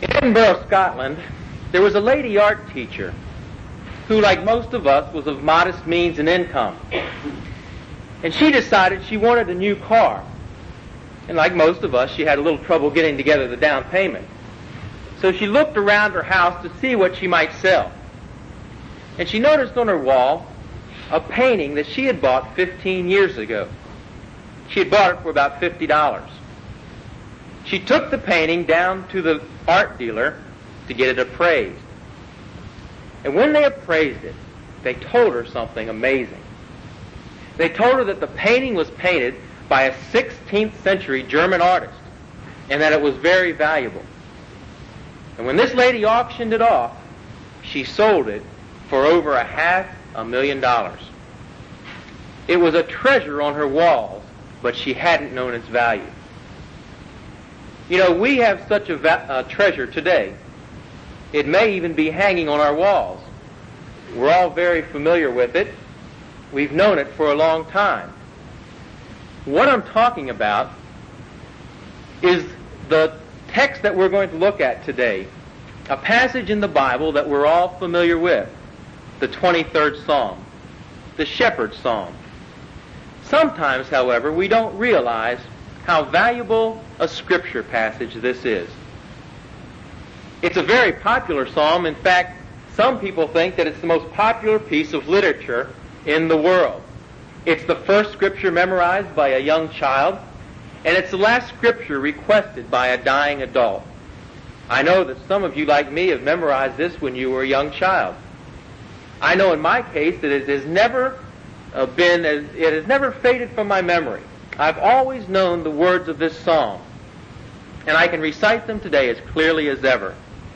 In Edinburgh, Scotland, there was a lady art teacher who, like most of us, was of modest means and income. And she decided she wanted a new car. And like most of us, she had a little trouble getting together the down payment. So she looked around her house to see what she might sell. And she noticed on her wall a painting that she had bought 15 years ago. She had bought it for about $50. She took the painting down to the art dealer to get it appraised. And when they appraised it, they told her something amazing. They told her that the painting was painted by a 16th century German artist and that it was very valuable. And when this lady auctioned it off, she sold it for over $500,000. It was a treasure on her walls, but she hadn't known its value. You know, we have such a treasure today. It may even be hanging on our walls. We're all very familiar with it. We've known it for a long time. What I'm talking about is the text that we're going to look at today, a passage in the Bible that we're all familiar with, the 23rd Psalm, the Shepherd's Psalm. Sometimes, however, we don't realize how valuable a scripture passage this is. It's a very popular psalm. In fact, some people think that it's the most popular piece of literature in the world. It's the first scripture memorized by a young child, and it's the last scripture requested by a dying adult. I know that some of you, like me, have memorized this when you were a young child. I know in my case that it has never faded from my memory. I've always known the words of this psalm, and I can recite them today as clearly as ever.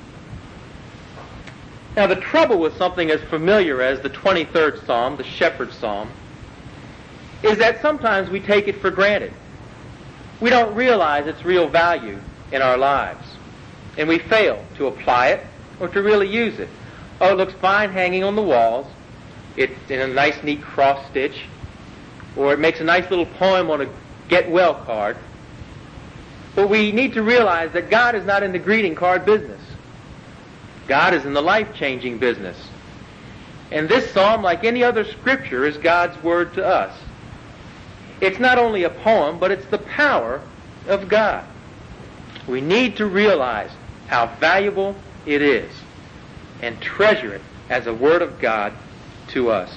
Now, the trouble with something as familiar as the 23rd Psalm, the Shepherd's Psalm, is that sometimes we take it for granted. We don't realize its real value in our lives, and we fail to apply it or to really use it. Oh, it looks fine hanging on the walls. It's in a nice, neat cross-stitch, or it makes a nice little poem on a get-well card. But we need to realize that God is not in the greeting card business. God is in the life-changing business. And this psalm, like any other scripture, is God's word to us. It's not only a poem, but it's the power of God. We need to realize how valuable it is and treasure it as a word of God to us.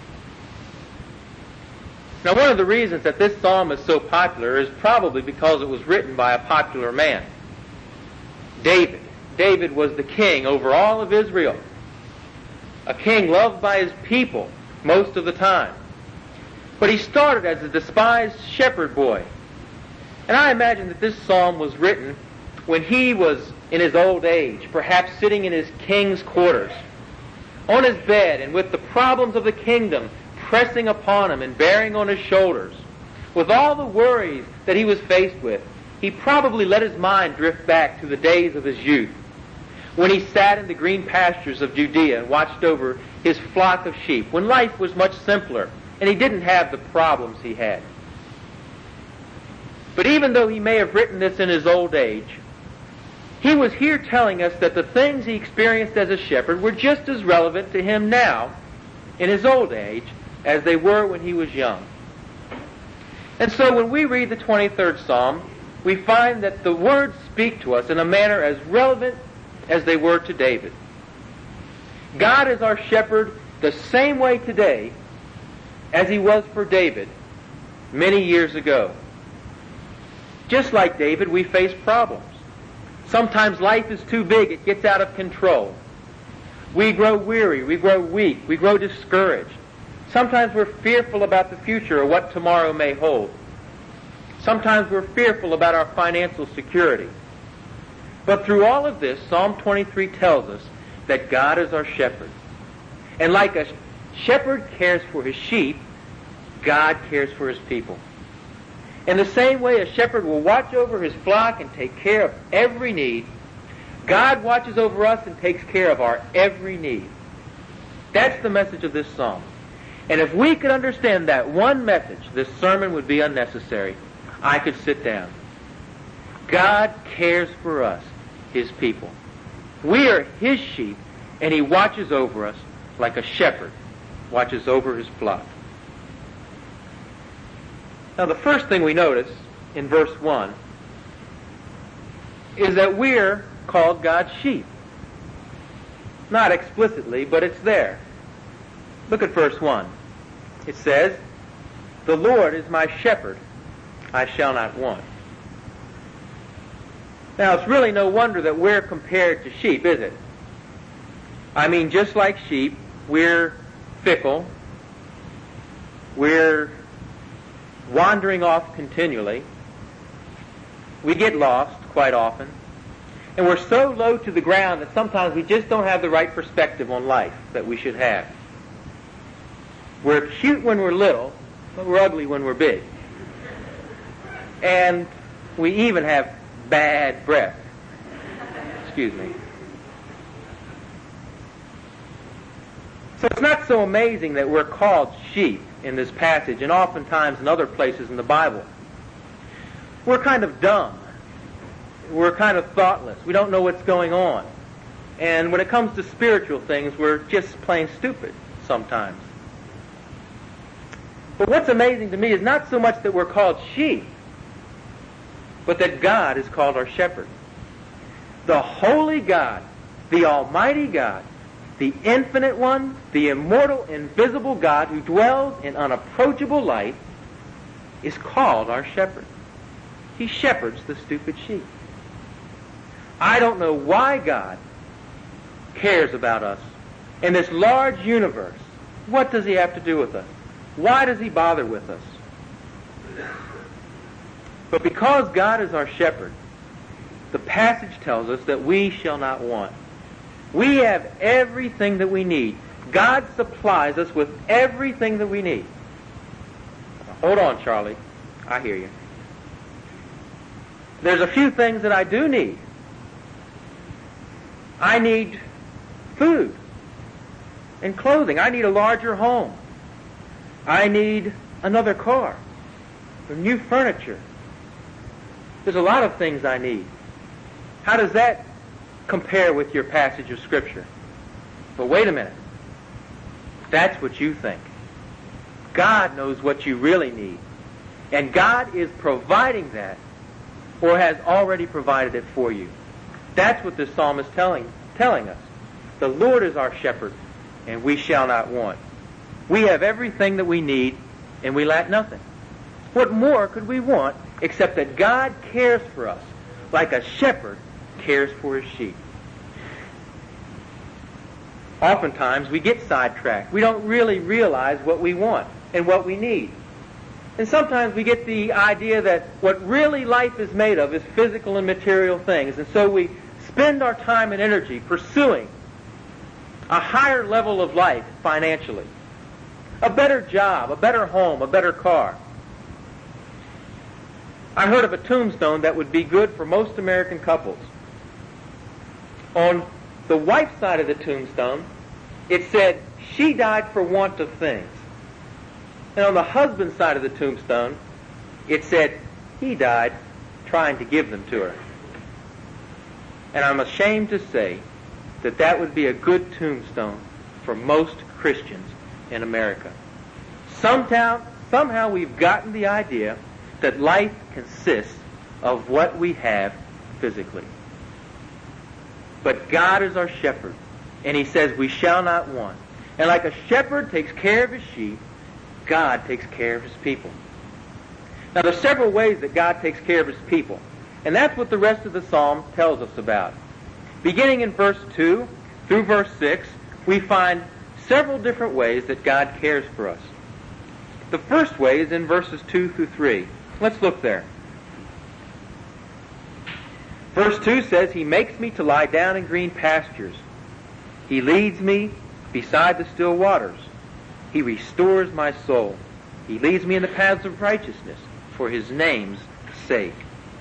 Now, one of the reasons that this psalm is so popular is probably because it was written by a popular man. David. David was the king over all of Israel. A king loved by his people most of the time. But he started as a despised shepherd boy. And I imagine that this psalm was written when he was in his old age, perhaps sitting in his king's quarters, on his bed, and with the problems of the kingdom pressing upon him and bearing on his shoulders. With all the worries that he was faced with, he probably let his mind drift back to the days of his youth, when he sat in the green pastures of Judea and watched over his flock of sheep, when life was much simpler and he didn't have the problems he had. But even though he may have written this in his old age, he was here telling us that the things he experienced as a shepherd were just as relevant to him now, in his old age, as they were when he was young. And so when we read the 23rd Psalm, we find that the words speak to us in a manner as relevant as they were to David. God is our shepherd the same way today as he was for David many years ago. Just like David, we face problems. Sometimes life is too big, it gets out of control. We grow weary, we grow weak, we grow discouraged. Sometimes we're fearful about the future or what tomorrow may hold. Sometimes we're fearful about our financial security. But through all of this, Psalm 23 tells us that God is our shepherd. And like a shepherd cares for his sheep, God cares for his people. In the same way a shepherd will watch over his flock and take care of every need, God watches over us and takes care of our every need. That's the message of this psalm. And if we could understand that one message, this sermon would be unnecessary. I could sit down. God cares for us. his people. We are his sheep, and he watches over us like a shepherd watches over his flock. Now, the first thing we notice in verse 1 is that we're called God's sheep. Not explicitly, but it's there. Look at verse 1. It says, "The Lord is my shepherd, I shall not want." Now, it's really no wonder that we're compared to sheep, is it? I mean, just like sheep, we're fickle. We're wandering off continually. We get lost quite often. And we're so low to the ground that sometimes we just don't have the right perspective on life that we should have. We're cute when we're little, but we're ugly when we're big. And we even have bad breath. Excuse me. So it's not so amazing that we're called sheep in this passage, and oftentimes in other places in the Bible. We're kind of dumb. We're kind of thoughtless. We don't know what's going on. And when it comes to spiritual things, we're just plain stupid sometimes. But what's amazing to me is not so much that we're called sheep, but that God is called our shepherd. The holy God, the almighty God, the infinite one, the immortal, invisible God who dwells in unapproachable light is called our shepherd. He shepherds the stupid sheep. I don't know why God cares about us in this large universe. What does he have to do with us? Why does he bother with us? But because God is our shepherd, the passage tells us that we shall not want. We have everything that we need. God supplies us with everything that we need. Hold on, Charlie. I hear you. There's a few things that I do need. I need food and clothing. I need a larger home. I need another car or new furniture. There's a lot of things I need. How does that compare with your passage of Scripture? But wait a minute. That's what you think. God knows what you really need. And God is providing that, or has already provided it for you. That's what this psalm is telling us. The Lord is our shepherd, and we shall not want. We have everything that we need, and we lack nothing. What more could we want except that God cares for us like a shepherd cares for his sheep? Oftentimes we get sidetracked. We don't really realize what we want and what we need. And sometimes we get the idea that what really life is made of is physical and material things. And so we spend our time and energy pursuing a higher level of life financially. A better job, a better home, a better car. I heard of a tombstone that would be good for most American couples. On the wife's side of the tombstone, it said, "She died for want of things." And on the husband's side of the tombstone, it said, "He died trying to give them to her." And I'm ashamed to say that that would be a good tombstone for most Christians in America. Somehow we've gotten the idea that life consists of what we have physically. But God is our shepherd, and he says we shall not want. And like a shepherd takes care of his sheep, God takes care of his people. Now there's several ways that God takes care of his people, and that's what the rest of the psalm tells us about. Beginning in verse 2 through verse 6, we find several different ways that God cares for us. The first way is in verses 2 through 3. Let's look there. Verse 2 says, "He makes me to lie down in green pastures. He leads me beside the still waters. He restores my soul. He leads me in the paths of righteousness for his name's sake."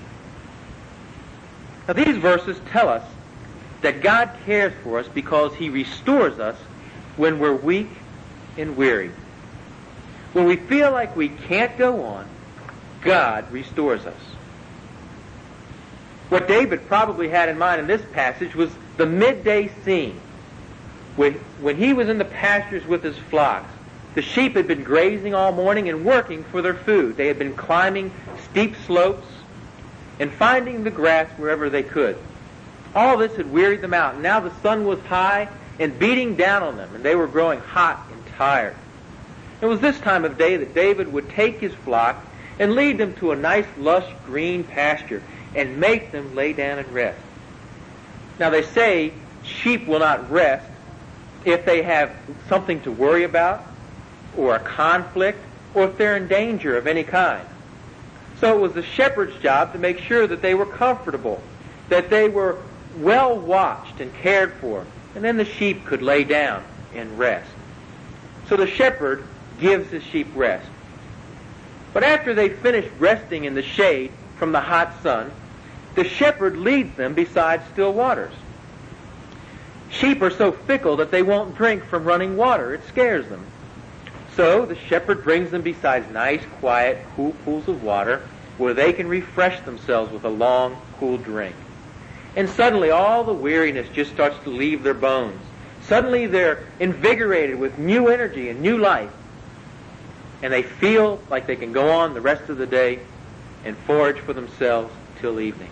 Now these verses tell us that God cares for us because he restores us when we're weak and weary. When we feel like we can't go on, God restores us. What David probably had in mind in this passage was the midday scene. When he was in the pastures with his flocks, the sheep had been grazing all morning and working for their food. They had been climbing steep slopes and finding the grass wherever they could. All this had wearied them out, and now the sun was high and beating down on them, and they were growing hot and tired. It was this time of day that David would take his flock and lead them to a nice, lush, green pasture and make them lay down and rest. Now they say sheep will not rest if they have something to worry about, or a conflict, or if they're in danger of any kind. So it was the shepherd's job to make sure that they were comfortable, that they were well watched and cared for, and then the sheep could lay down and rest. So the shepherd gives his sheep rest. But after they finish resting in the shade from the hot sun, the shepherd leads them beside still waters. Sheep are so fickle that they won't drink from running water. It scares them. So the shepherd brings them beside nice, quiet, cool pools of water where they can refresh themselves with a long, cool drink. And suddenly all the weariness just starts to leave their bones. Suddenly they're invigorated with new energy and new life. And they feel like they can go on the rest of the day and forage for themselves till evening.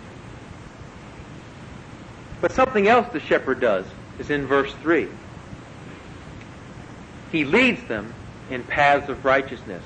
But something else the shepherd does is in verse 3. He leads them in paths of righteousness.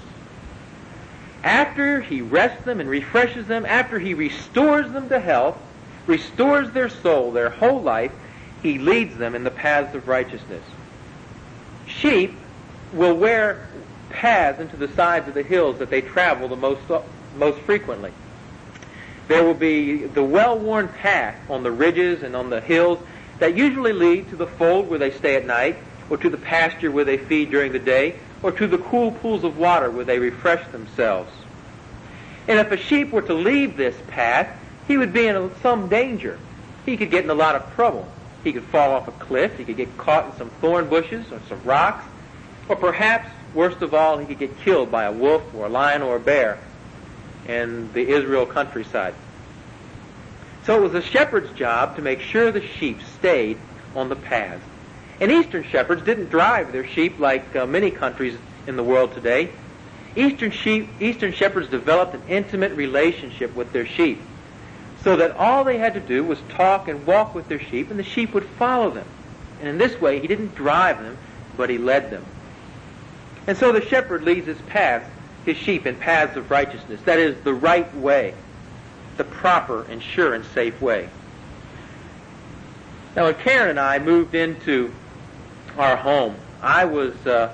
After he rests them and refreshes them, after he restores them to health, restores their soul, their whole life, he leads them in the paths of righteousness. Sheep will wear paths into the sides of the hills that they travel the most frequently. There will be the well-worn path on the ridges and on the hills that usually lead to the fold where they stay at night, or to the pasture where they feed during the day, or to the cool pools of water where they refresh themselves. And if a sheep were to leave this path, he would be in some danger. He could get in a lot of trouble. He could fall off a cliff. He could get caught in some thorn bushes or some rocks. Or perhaps, worst of all, he could get killed by a wolf or a lion or a bear in the Israel countryside. So it was the shepherd's job to make sure the sheep stayed on the paths. And Eastern shepherds didn't drive their sheep like many countries in the world today. Eastern shepherds developed an intimate relationship with their sheep, so that all they had to do was talk and walk with their sheep, and the sheep would follow them. And in this way, he didn't drive them, but he led them. And so the shepherd leads his sheep in paths of righteousness. That is, the right way, the proper and sure and safe way. Now, when Karen and I moved into our home, I was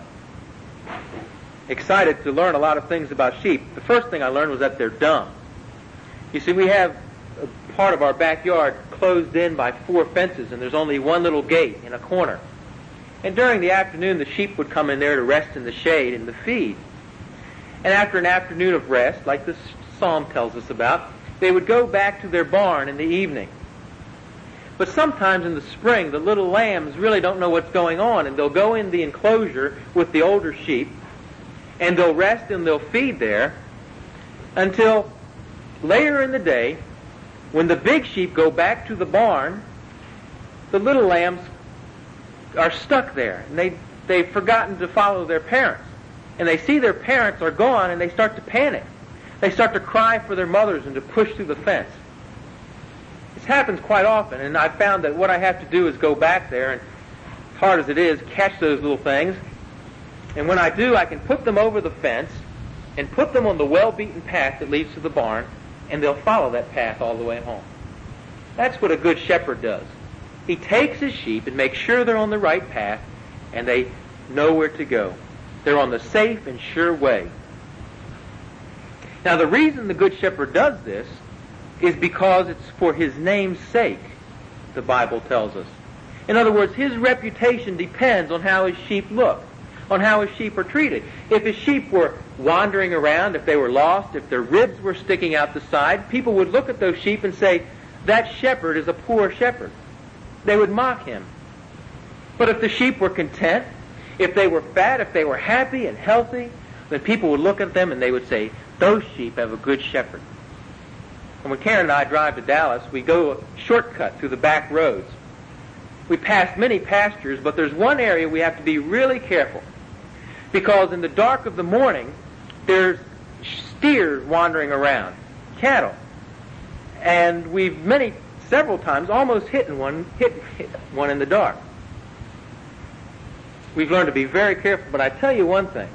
excited to learn a lot of things about sheep. The first thing I learned was that they're dumb. You see, we have a part of our backyard closed in by 4 fences, and there's only one little gate in a corner. And during the afternoon, the sheep would come in there to rest in the shade and to feed. And after an afternoon of rest, like this psalm tells us about, they would go back to their barn in the evening. But sometimes in the spring, the little lambs really don't know what's going on, and they'll go in the enclosure with the older sheep, and they'll rest and they'll feed there until later in the day, when the big sheep go back to the barn, the little lambs are stuck there, and they've forgotten to follow their parents. And they see their parents are gone, and they start to panic. They start to cry for their mothers and to push through the fence. This happens quite often, and I found that what I have to do is go back there, and as hard as it is, catch those little things. And when I do, I can put them over the fence and put them on the well-beaten path that leads to the barn, and they'll follow that path all the way home. That's what a good shepherd does. He takes his sheep and makes sure they're on the right path, and they know where to go. They're on the safe and sure way. Now, the reason the Good Shepherd does this is because it's for his name's sake, the Bible tells us. In other words, his reputation depends on how his sheep look, on how his sheep are treated. If his sheep were wandering around, if they were lost, if their ribs were sticking out the side, people would look at those sheep and say, that shepherd is a poor shepherd. They would mock him. But if the sheep were content, if they were fat, if they were happy and healthy, then people would look at them and they would say, those sheep have a good shepherd. And when Karen and I drive to Dallas, we go a shortcut through the back roads. We pass many pastures, but there's one area we have to be really careful. Because in the dark of the morning, there's steers wandering around, cattle. And we've several times almost hit one in the dark. We've learned to be very careful, but I tell you one thing.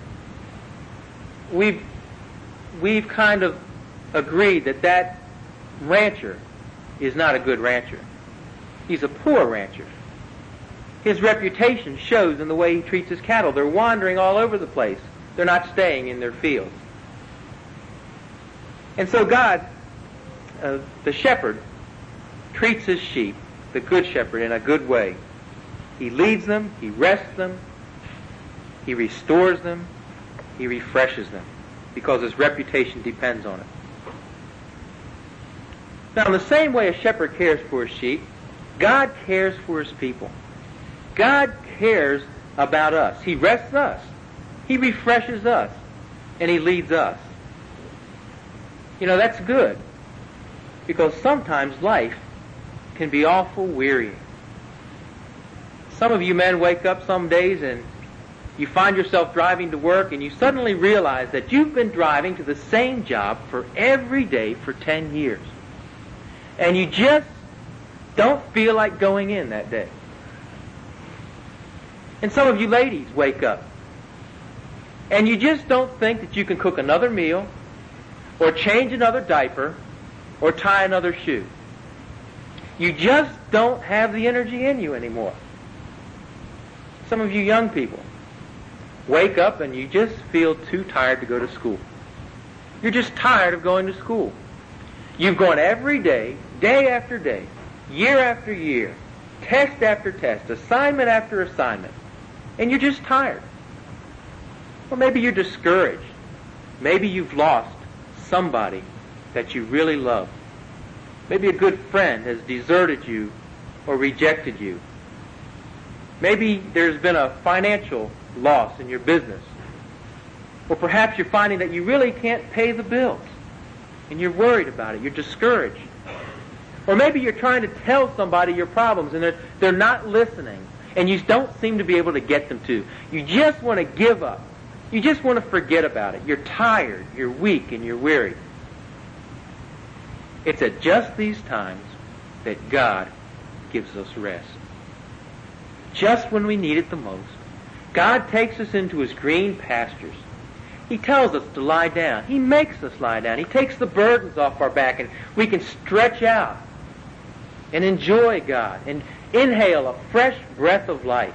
We've kind of agreed that rancher is not a good rancher. He's a poor rancher. His reputation shows in the way he treats his cattle. They're wandering all over the place. They're not staying in their fields. And so God, the shepherd, treats his sheep, the good shepherd, in a good way. He leads them, he rests them, he restores them, he refreshes them, because his reputation depends on it. Now, in the same way a shepherd cares for his sheep, God cares for his people. God cares about us. He rests us. He refreshes us. And he leads us. You know, that's good. Because sometimes life can be awful wearying. Some of you men wake up some days and you find yourself driving to work and you suddenly realize that you've been driving to the same job for every day for 10 years. And you just don't feel like going in that day. And some of you ladies wake up and you just don't think that you can cook another meal or change another diaper or tie another shoe. You just don't have the energy in you anymore. Some of you young people wake up and you just feel too tired to go to school. You're just tired of going to school. You've gone every day, day after day, year after year, test after test, assignment after assignment, and you're just tired. Well, maybe you're discouraged. Maybe you've lost somebody that you really love. Maybe a good friend has deserted you or rejected you. Maybe there's been a financial loss in your business. Or perhaps you're finding that you really can't pay the bills, and you're worried about it. You're discouraged. Or maybe you're trying to tell somebody your problems, and they're not listening, and you don't seem to be able to get them to. You just want to give up. You just want to forget about it. You're tired, you're weak, and you're weary. It's at just these times that God gives us rest. Just when we need it the most, God takes us into his green pastures. He tells us to lie down. He makes us lie down. He takes the burdens off our back, and we can stretch out and enjoy God and inhale a fresh breath of life.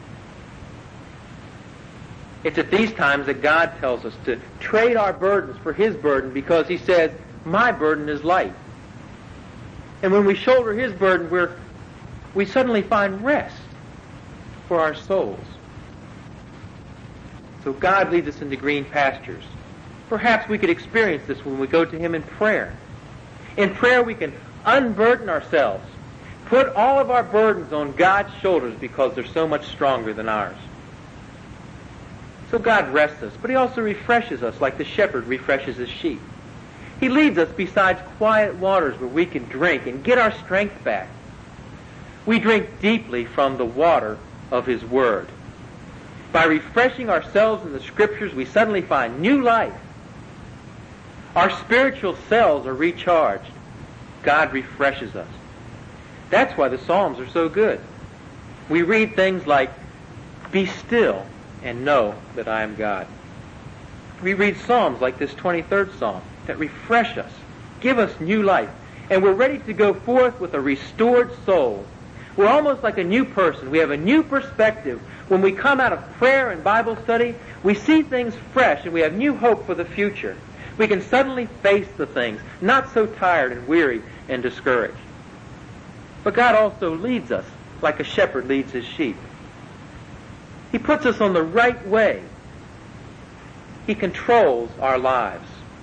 It's at these times that God tells us to trade our burdens for his burden, because he says, my burden is light. And when we shoulder his burden, we suddenly find rest for our souls. So God leads us into green pastures. Perhaps we could experience this when we go to him in prayer. In prayer we can unburden ourselves, put all of our burdens on God's shoulders, because they're so much stronger than ours. So God rests us, but he also refreshes us like the shepherd refreshes his sheep. He leads us beside quiet waters where we can drink and get our strength back. We drink deeply from the water of his word. By refreshing ourselves in the scriptures, we suddenly find new life. Our spiritual cells are recharged. God refreshes us. That's why the Psalms are so good. We read things like, be still and know that I am God. We read Psalms like this 23rd Psalm that refresh us, give us new life, and we're ready to go forth with a restored soul. We're almost like a new person. We have a new perspective. When we come out of prayer and Bible study, we see things fresh and we have new hope for the future. We can suddenly face the things, not so tired and weary and discouraged. But God also leads us like a shepherd leads his sheep. He puts us on the right way. He controls our lives.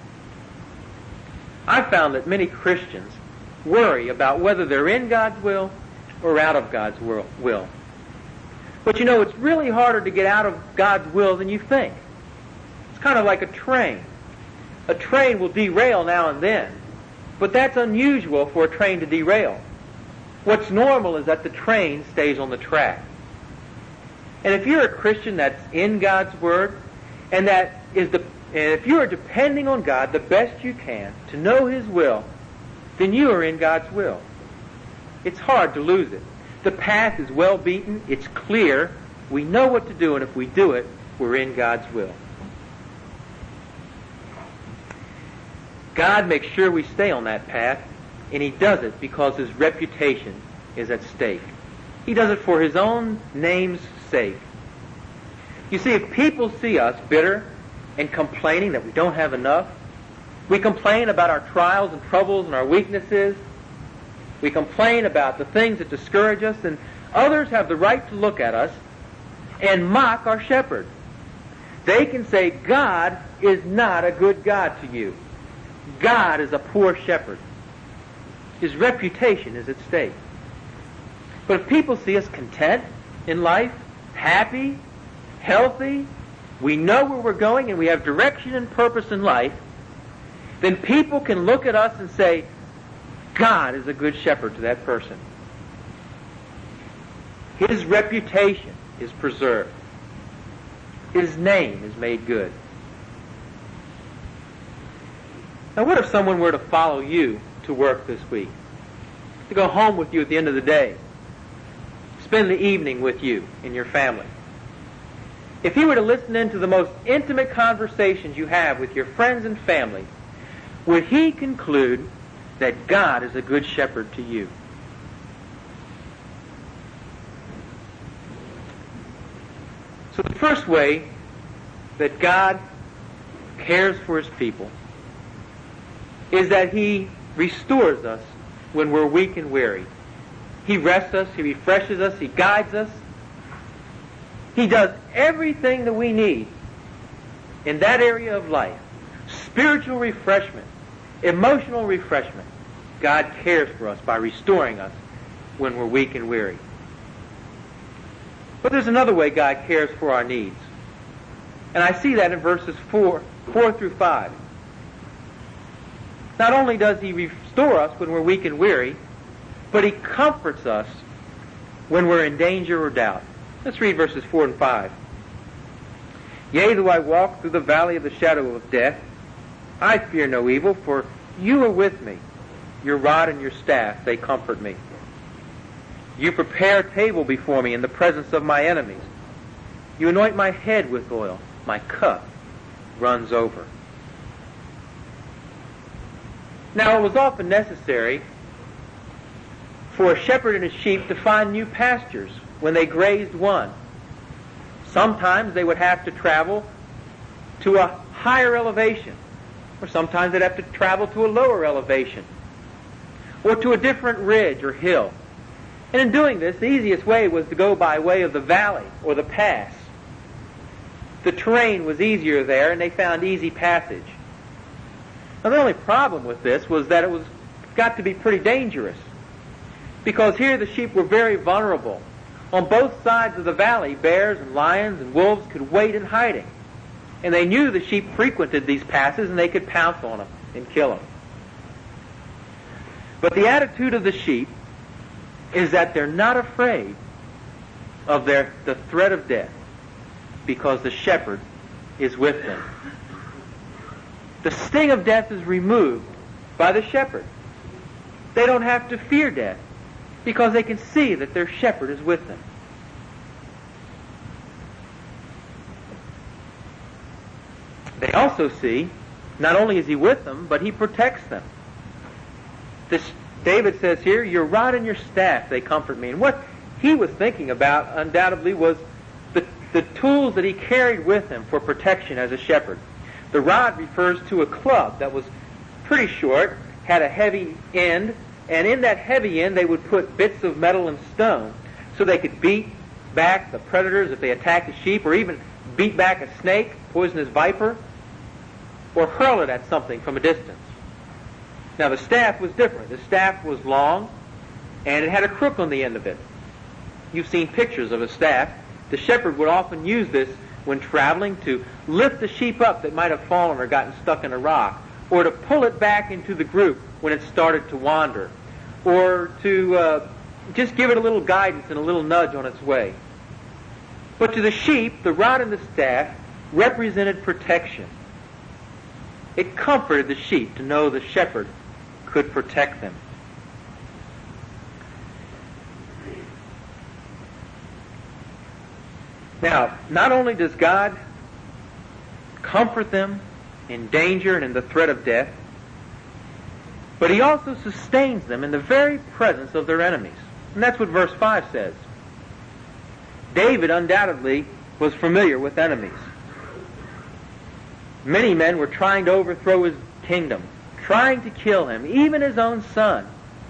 I've found that many Christians worry about whether they're in God's will or out of God's will. But you know, it's really harder to get out of God's will than you think. It's kind of like a train. A train will derail now and then, But that's unusual for a train to derail. What's normal is that the train stays on the track. And if you're a Christian that's in God's Word, and if you are depending on God the best you can to know His will, then you are in God's will. It's hard to lose it. The path is well beaten. It's clear. We know what to do, and if we do it, we're in God's will. God makes sure we stay on that path, and He does it because His reputation is at stake. He does it for His own name's sake. You see, if people see us bitter and complaining that we don't have enough, we complain about our trials and troubles and our weaknesses, we complain about the things that discourage us, and others have the right to look at us and mock our shepherd. They can say, God is not a good God to you. God is a poor shepherd. His reputation is at stake. But if people see us content in life, happy, healthy, we know where we're going and we have direction and purpose in life, then people can look at us and say, God is a good shepherd to that person. His reputation is preserved. His name is made good. Now what if someone were to follow you to work this week? To go home with you at the end of the day? Spend the evening with you and your family? If he were to listen into the most intimate conversations you have with your friends and family, would he conclude that God is a good shepherd to you? So the first way that God cares for His people is that He restores us when we're weak and weary. He rests us, He refreshes us, He guides us. He does everything that we need in that area of life. Spiritual refreshment, emotional refreshment. God cares for us by restoring us when we're weak and weary. But there's another way God cares for our needs. And I see that in verses 4 through 5. Not only does He restore us when we're weak and weary, but He comforts us when we're in danger or doubt. Let's read verses 4 and 5. Yea, though I walk through the valley of the shadow of death, I fear no evil, for you are with me. Your rod and your staff, they comfort me. You prepare a table before me in the presence of my enemies. You anoint my head with oil. My cup runs over. Now, it was often necessary for a shepherd and his sheep to find new pastures when they grazed one. Sometimes they would have to travel to a higher elevation, or sometimes they'd have to travel to a lower elevation, or to a different ridge or hill. And in doing this, the easiest way was to go by way of the valley or the pass. The terrain was easier there, and they found easy passage. Now, the only problem with this was that it got to be pretty dangerous, because here the sheep were very vulnerable. On both sides of the valley, bears and lions and wolves could wait in hiding, and they knew the sheep frequented these passes, and they could pounce on them and kill them. But the attitude of the sheep is that they're not afraid of the threat of death, because the shepherd is with them. The sting of death is removed by the shepherd. They don't have to fear death, because they can see that their shepherd is with them. They also see, not only is he with them, but he protects them. David says here, your rod and your staff, they comfort me. And what he was thinking about, undoubtedly, was the tools that he carried with him for protection as a shepherd. The rod refers to a club that was pretty short, had a heavy end, and in that heavy end they would put bits of metal and stone so they could beat back the predators if they attacked a sheep, or even beat back a snake, poisonous viper, or hurl it at something from a distance. Now the staff was different. The staff was long, and it had a crook on the end of it. You've seen pictures of a staff. The shepherd would often use this when traveling to lift the sheep up that might have fallen or gotten stuck in a rock, or to pull it back into the group when it started to wander, or to just give it a little guidance and a little nudge on its way. But to the sheep, the rod and the staff represented protection. It comforted the sheep to know the shepherd could protect them. Now, not only does God comfort them in danger and in the threat of death, but he also sustains them in the very presence of their enemies. And that's what verse 5 says. David undoubtedly was familiar with enemies. Many men were trying to overthrow his kingdom, trying to kill him, even his own son.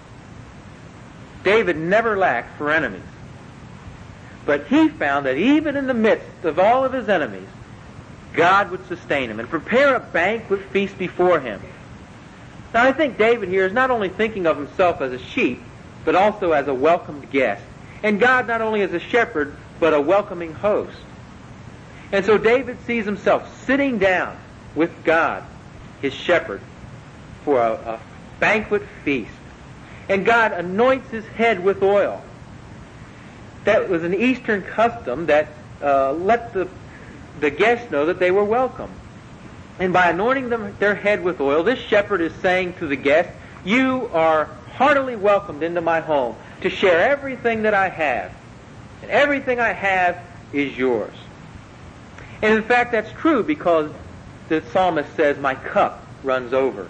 David never lacked for enemies. But he found that even in the midst of all of his enemies, God would sustain him and prepare a banquet feast before him. Now, I think David here is not only thinking of himself as a sheep, but also as a welcomed guest. And God not only as a shepherd, but a welcoming host. And so David sees himself sitting down with God, his shepherd, for a banquet feast. And God anoints his head with oil. That was an Eastern custom that let the guests know that they were welcome. And by anointing their head with oil, this shepherd is saying to the guest, you are heartily welcomed into my home to share everything that I have. And everything I have is yours. And in fact, that's true because the psalmist says, my cup runs over.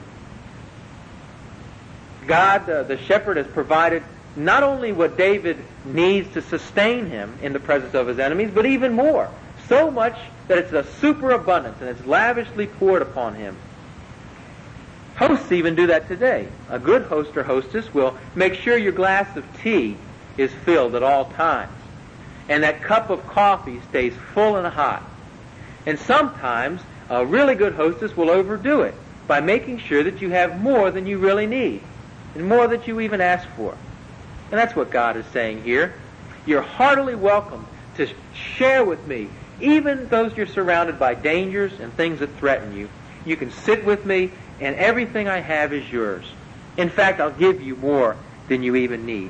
God, the shepherd, has provided not only what David needs to sustain him in the presence of his enemies, but even more. So much that it's a superabundance and it's lavishly poured upon him. Hosts even do that today. A good host or hostess will make sure your glass of tea is filled at all times, and that cup of coffee stays full and hot. And sometimes a really good hostess will overdo it by making sure that you have more than you really need, and more than you even ask for. And that's what God is saying here. You're heartily welcome to share with me, even though you're surrounded by dangers and things that threaten you. You can sit with me, and everything I have is yours. In fact, I'll give you more than you even need.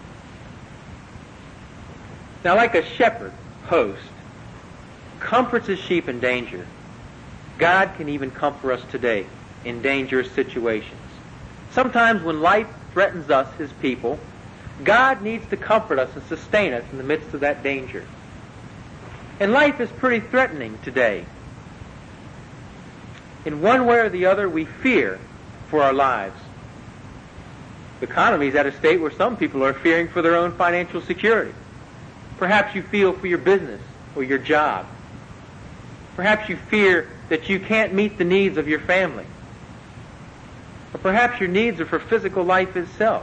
Now, like a shepherd host comforts his sheep in danger, God can even comfort us today in dangerous situations. Sometimes when life threatens us, his people, God needs to comfort us and sustain us in the midst of that danger. And life is pretty threatening today. In one way or the other, we fear for our lives. The economy is at a state where some people are fearing for their own financial security. Perhaps you feel for your business or your job. Perhaps you fear that you can't meet the needs of your family. Or perhaps your needs are for physical life itself.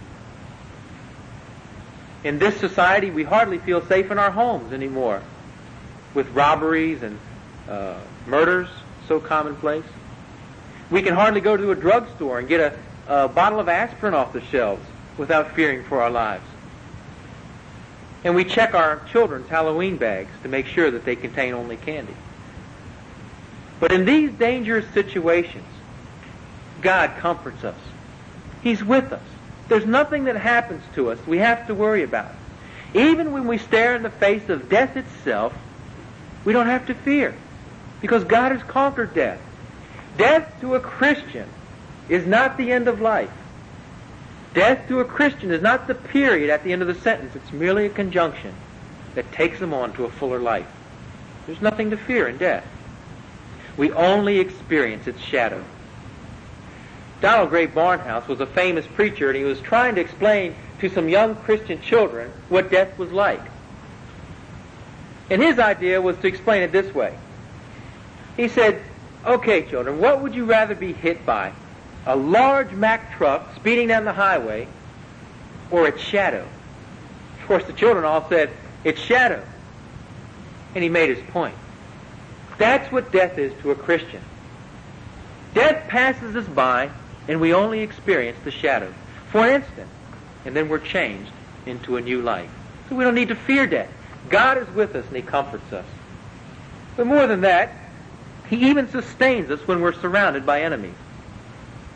In this society, we hardly feel safe in our homes anymore, with robberies and murders so commonplace. We can hardly go to a drugstore and get a bottle of aspirin off the shelves without fearing for our lives. And we check our children's Halloween bags to make sure that they contain only candy. But in these dangerous situations, God comforts us. He's with us. There's nothing that happens to us we have to worry about. Even when we stare in the face of death itself, we don't have to fear, because God has conquered death. Death to a Christian is not the end of life. Death to a Christian is not the period at the end of the sentence. It's merely a conjunction that takes them on to a fuller life. There's nothing to fear in death. We only experience its shadow. Donald Gray Barnhouse was a famous preacher, and he was trying to explain to some young Christian children what death was like. And his idea was to explain it this way. He said, okay, children, what would you rather be hit by? A large Mack truck speeding down the highway, or its shadow? Of course, the children all said, its shadow. And he made his point. That's what death is to a Christian. Death passes us by, and we only experience the shadow for an instant, and then we're changed into a new life. So we don't need to fear death. God is with us, and he comforts us. But more than that, he even sustains us when we're surrounded by enemies.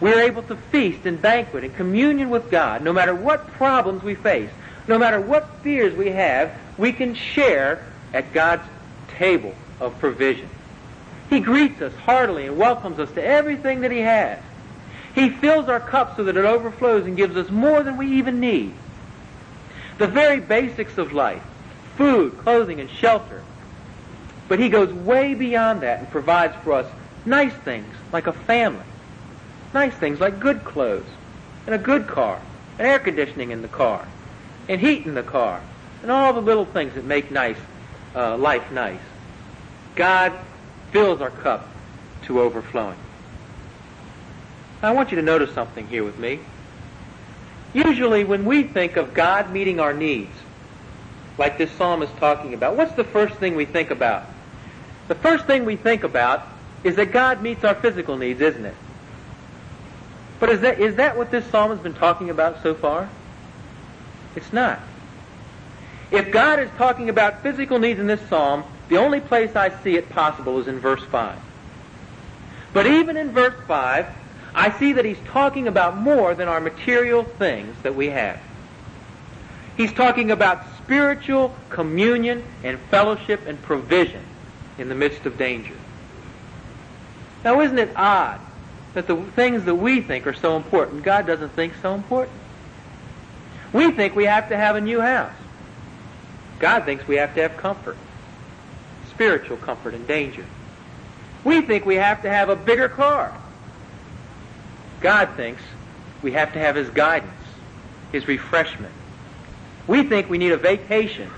We're able to feast and banquet and communion with God. No matter what problems we face, no matter what fears we have, we can share at God's table of provision. He greets us heartily and welcomes us to everything that He has. He fills our cup so that it overflows and gives us more than we even need. The very basics of life, food, clothing, and shelter. But He goes way beyond that and provides for us nice things like a family, nice things like good clothes, and a good car, and air conditioning in the car, and heat in the car, and all the little things that make life nice. God fills our cup to overflowing. Now, I want you to notice something here with me. Usually when we think of God meeting our needs, like this psalm is talking about, what's the first thing we think about? The first thing we think about is that God meets our physical needs, isn't it? But is that what this psalm has been talking about so far? It's not. If God is talking about physical needs in this psalm, the only place I see it possible is in verse 5. But even in verse 5, I see that He's talking about more than our material things that we have. He's talking about spiritual communion and fellowship and provision in the midst of danger. Now, isn't it odd that the things that we think are so important, God doesn't think so important? We think we have to have a new house. God thinks we have to have comfort, spiritual comfort in danger. We think we have to have a bigger car. God thinks we have to have His guidance, His refreshment. We think we need a vacation.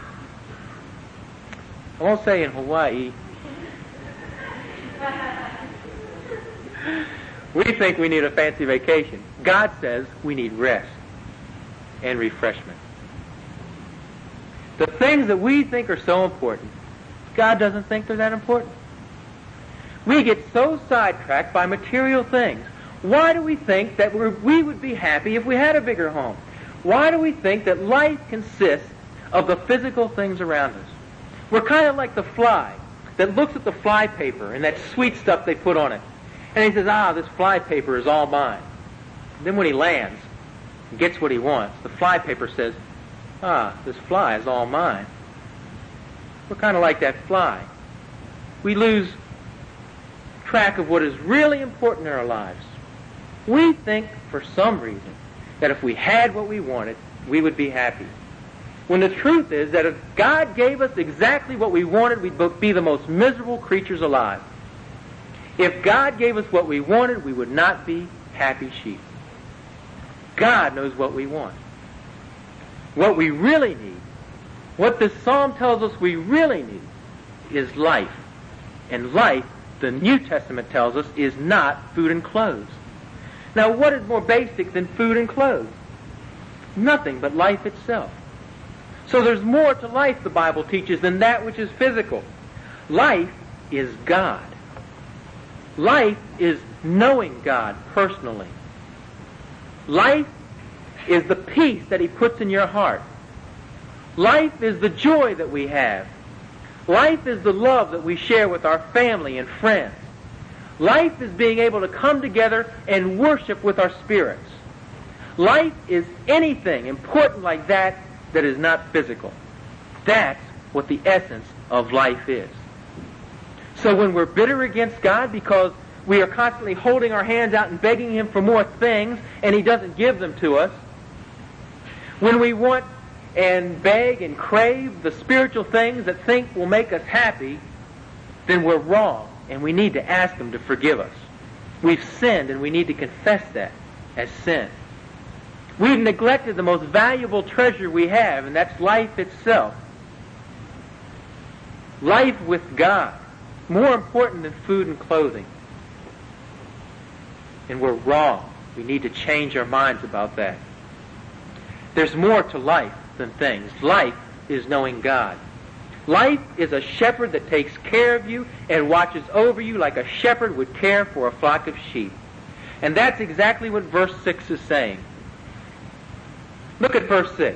I won't say in Hawaii. We think we need a fancy vacation. God says we need rest and refreshment. The things that we think are so important, God doesn't think they're that important. We get so sidetracked by material things. Why do we think that we would be happy if we had a bigger home? Why do we think that life consists of the physical things around us? We're kind of like the fly that looks at the fly paper and that sweet stuff they put on it. And he says, this fly paper is all mine. And then when he lands and gets what he wants, the fly paper says, this fly is all mine. We're kind of like that fly. We lose track of what is really important in our lives. We think, for some reason, that if we had what we wanted, we would be happy. When the truth is that if God gave us exactly what we wanted, we'd be the most miserable creatures alive. If God gave us what we wanted, we would not be happy sheep. God knows what we want. What we really need, what this psalm tells us we really need, is life. And life, the New Testament tells us, is not food and clothes. Now, what is more basic than food and clothes? Nothing but life itself. So there's more to life, the Bible teaches, than that which is physical. Life is God. Life is knowing God personally. Life is the peace that He puts in your heart. Life is the joy that we have. Life is the love that we share with our family and friends. Life is being able to come together and worship with our spirits. Life is anything important like that that is not physical. That's what the essence of life is. So when we're bitter against God because we are constantly holding our hands out and begging Him for more things and He doesn't give them to us, when we want and beg and crave the spiritual things that think will make us happy, then we're wrong and we need to ask Him to forgive us. We've sinned and we need to confess that as sin. We've neglected the most valuable treasure we have, and that's life itself. Life with God, more important than food and clothing. And we're wrong. We need to change our minds about that. There's more to life than things. Life is knowing God. Life is a shepherd that takes care of you and watches over you like a shepherd would care for a flock of sheep. And that's exactly what verse 6 is saying. Look at verse 6.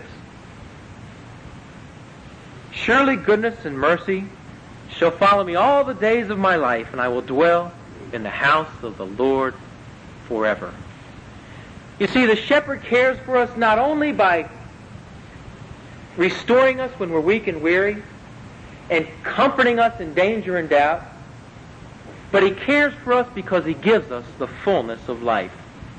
Surely goodness and mercy shall follow me all the days of my life, and I will dwell in the house of the Lord forever. You see, the shepherd cares for us not only by restoring us when we're weak and weary and comforting us in danger and doubt, but he cares for us because he gives us the fullness of life.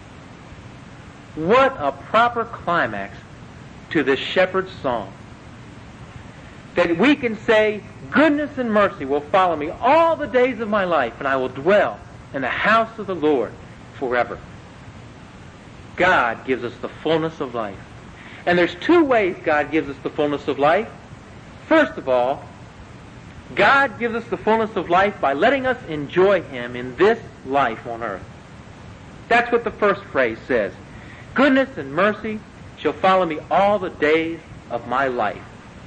What a proper climax to this shepherd's song. That we can say, goodness and mercy will follow me all the days of my life, and I will dwell in the house of the Lord forever. God gives us the fullness of life. And there's two ways God gives us the fullness of life. First of all, God gives us the fullness of life by letting us enjoy him in this life on earth. That's what the first phrase says. Goodness and mercy shall follow me all the days of my life.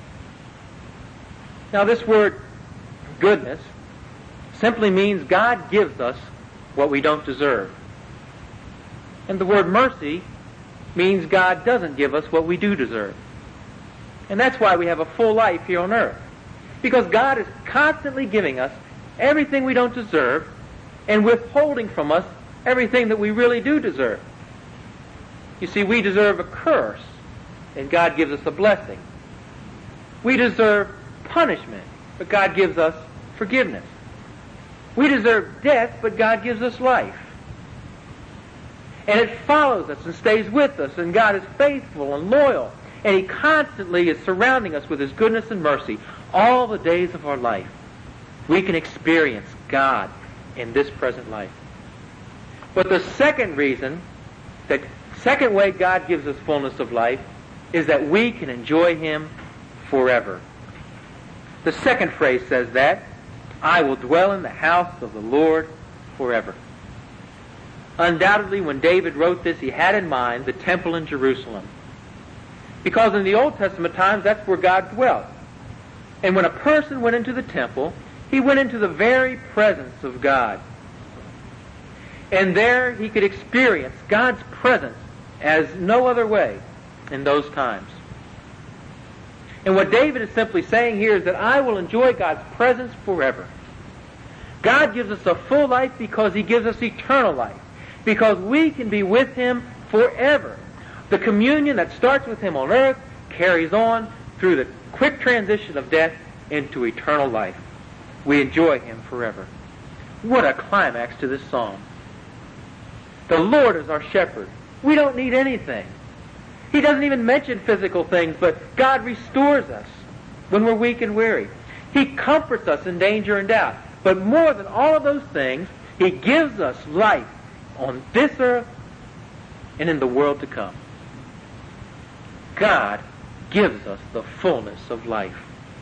Now this word goodness simply means God gives us what we don't deserve. And the word mercy means God doesn't give us what we do deserve. And that's why we have a full life here on earth. Because God is constantly giving us everything we don't deserve and withholding from us everything that we really do deserve. You see, we deserve a curse, and God gives us a blessing. We deserve punishment, but God gives us forgiveness. We deserve death, but God gives us life. And it follows us and stays with us, and God is faithful and loyal, and he constantly is surrounding us with his goodness and mercy all the days of our life. We can experience God in this present life. But the second reason, the second way God gives us fullness of life, is that we can enjoy him forever. The second phrase says that, I will dwell in the house of the Lord forever. Undoubtedly, when David wrote this, he had in mind the temple in Jerusalem. Because in the Old Testament times, that's where God dwelt. And when a person went into the temple, he went into the very presence of God. And there he could experience God's presence as no other way in those times. And what David is simply saying here is that I will enjoy God's presence forever. God gives us a full life because he gives us eternal life. Because we can be with him forever. The communion that starts with him on earth carries on through the quick transition of death into eternal life. We enjoy him forever. What a climax to this psalm. The Lord is our shepherd. We don't need anything. He doesn't even mention physical things, but God restores us when we're weak and weary. He comforts us in danger and doubt. But more than all of those things, he gives us life on this earth and in the world to come. God gives us the fullness of life.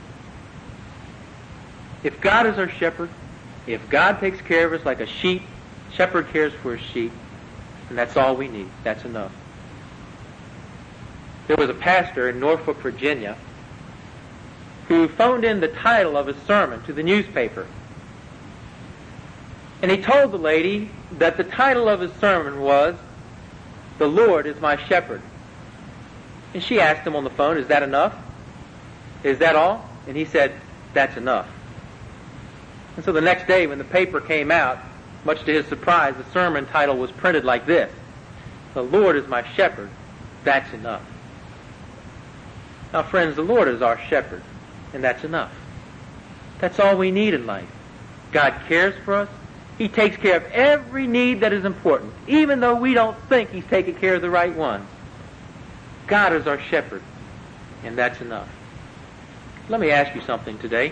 If God is our shepherd, if God takes care of us like a shepherd cares for his sheep, and that's all we need. That's enough. There was a pastor in Norfolk, Virginia, who phoned in the title of his sermon to the newspaper. And he told the lady that the title of his sermon was, "The Lord is my shepherd." And she asked him on the phone, "Is that enough? Is that all?" And he said, "That's enough." And so the next day when the paper came out, much to his surprise, the sermon title was printed like this: "The Lord is my shepherd, that's enough." Now friends, the Lord is our shepherd, and that's enough. That's all we need in life. God cares for us. He takes care of every need that is important, even though we don't think he's taking care of the right one. God is our shepherd, and that's enough. Let me ask you something today.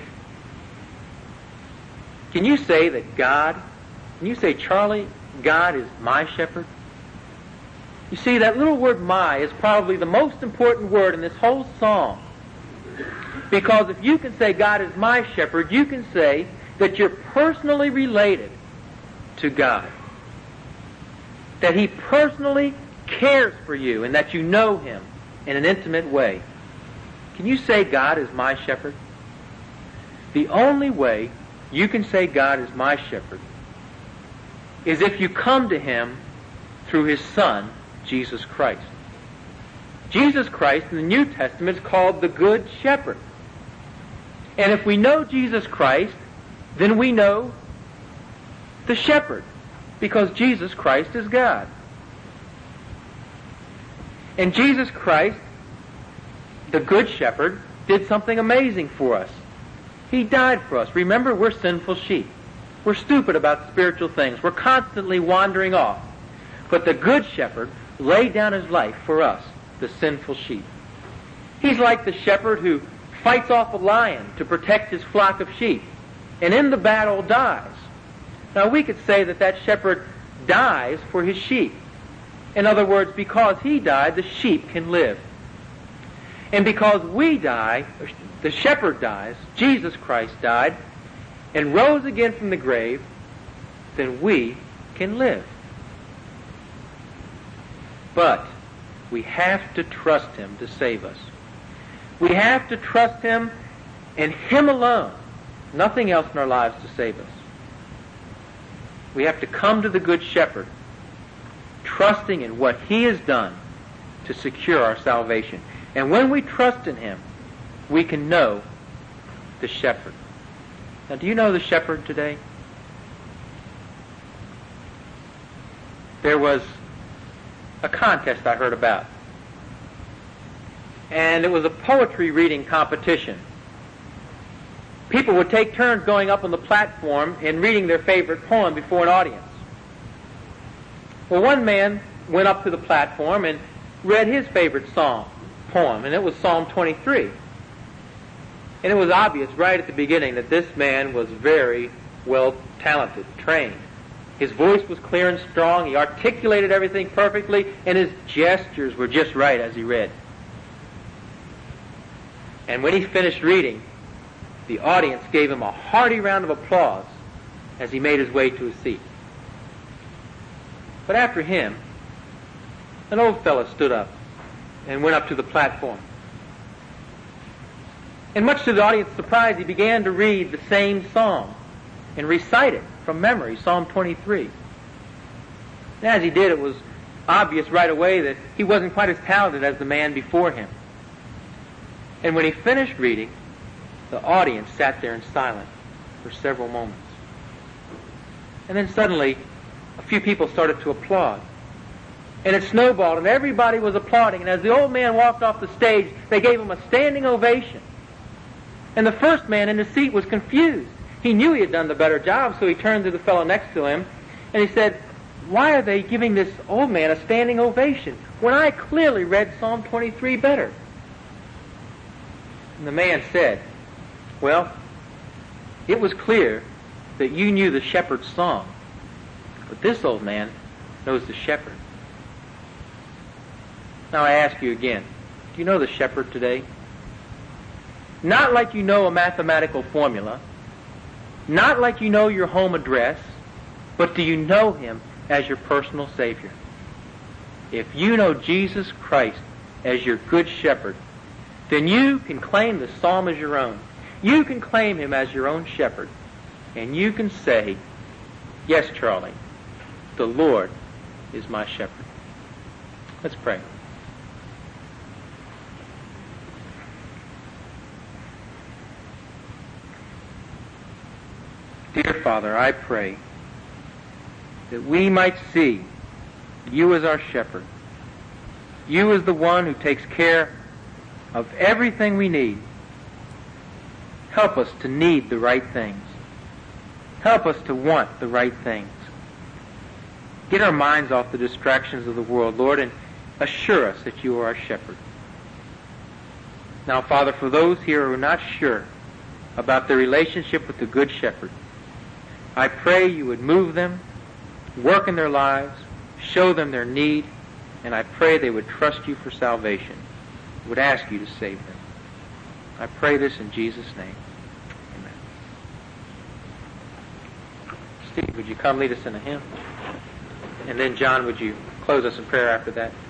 Can you say that can you say, "Charlie, God is my shepherd"? You see, that little word "my" is probably the most important word in this whole psalm. Because if you can say God is my shepherd, you can say that you're personally related to God. That he personally cares for you and that you know him in an intimate way. Can you say God is my shepherd? The only way you can say God is my shepherd is if you come to him through his Son, Jesus Christ. Jesus Christ in the New Testament is called the Good Shepherd. And if we know Jesus Christ, then we know the shepherd, because Jesus Christ is God. And Jesus Christ, the Good Shepherd, did something amazing for us. He died for us. Remember, we're sinful sheep. We're stupid about spiritual things. We're constantly wandering off. But the Good Shepherd laid down his life for us, the sinful sheep. He's like the shepherd who fights off a lion to protect his flock of sheep, and in the battle dies. Now, we could say that that shepherd dies for his sheep. In other words, because he died, the sheep can live. And because we die, the shepherd dies, Jesus Christ died, and rose again from the grave, then we can live. But we have to trust him to save us. We have to trust him and him alone, nothing else in our lives to save us. We have to come to the Good Shepherd, trusting in what he has done to secure our salvation. And when we trust in him, we can know the shepherd. Now, do you know the shepherd today? There was a contest I heard about. And it was a poetry reading competition. People would take turns going up on the platform and reading their favorite poem before an audience. Well, one man went up to the platform and read his favorite poem, and it was Psalm 23. And it was obvious right at the beginning that this man was very well talented, trained. His voice was clear and strong, he articulated everything perfectly, and his gestures were just right as he read. And when he finished reading, the audience gave him a hearty round of applause as he made his way to his seat. But after him, an old fellow stood up and went up to the platform. And much to the audience's surprise, he began to read the same psalm and recite it from memory, Psalm 23. And as he did, it was obvious right away that he wasn't quite as talented as the man before him. And when he finished reading, the audience sat there in silence for several moments. And then suddenly, a few people started to applaud. And it snowballed, and everybody was applauding. And as the old man walked off the stage, they gave him a standing ovation. And the first man in the seat was confused. He knew he had done the better job, so he turned to the fellow next to him, and he said, "Why are they giving this old man a standing ovation when I clearly read Psalm 23 better?" And the man said, "Well, it was clear that you knew the shepherd's song, but this old man knows the shepherd." Now I ask you again, do you know the shepherd today? Not like you know a mathematical formula, not like you know your home address, but do you know him as your personal Savior? If you know Jesus Christ as your Good Shepherd, then you can claim the psalm as your own. You can claim him as your own shepherd. And you can say, "Yes, Charlie, the Lord is my shepherd." Let's pray. Dear Father, I pray that we might see you as our shepherd. You as the one who takes care of everything we need. Help us to need the right things. Help us to want the right things. Get our minds off the distractions of the world, Lord, and assure us that you are our shepherd. Now, Father, for those here who are not sure about their relationship with the Good Shepherd, I pray you would move them, work in their lives, show them their need, and I pray they would trust you for salvation, would ask you to save them. I pray this in Jesus' name. Amen. Steve, would you come lead us in a hymn? And then, John, would you close us in prayer after that?